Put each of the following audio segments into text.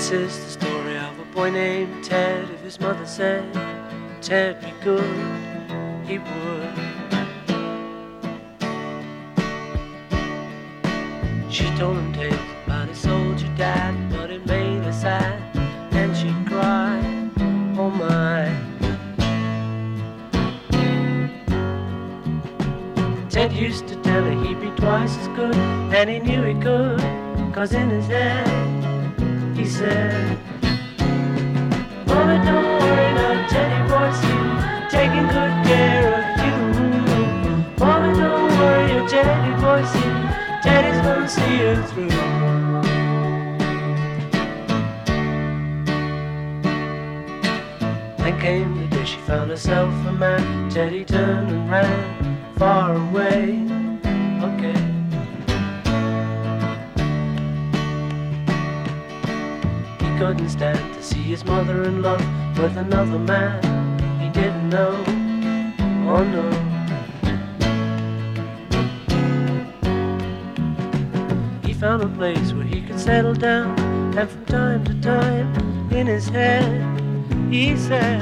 This is the story of a boy named Ted. If his mother said Ted be good, he would. She told him tales about his soldier dad, but it made her sad, and she cried, oh my. Ted used to tell her he'd be twice as good, and he knew he could, 'cause in his head he said, Mama, don't worry now, Teddy boy's here, taking good care of you. Mama, don't worry, your Teddy boy's here, Teddy's gonna see you through. Then came the day she found herself a man. Teddy turned and ran far away. Okay. He couldn't stand to see his mother in love with another man he didn't know. Oh no. He found a place where he could settle down, and from time to time in his head he said,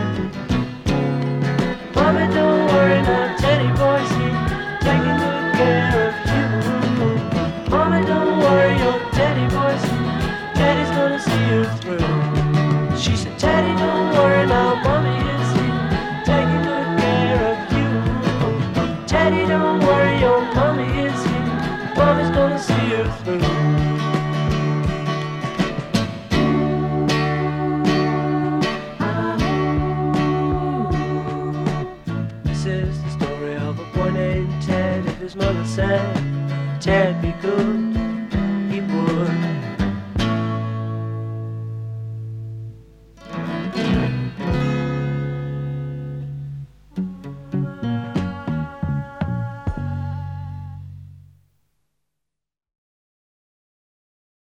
Mommy, don't worry now, Teddy boy's here, taking good care of you. Mommy, don't worry, your Teddy boy's here, Teddy's gonna see you through. She said, Teddy, don't worry now, Mommy is here, taking good care of you. Teddy, don't worry, your Mommy is here, Mommy's gonna see you through. This is the story of a boy named Ted. If his mother said Ted be good,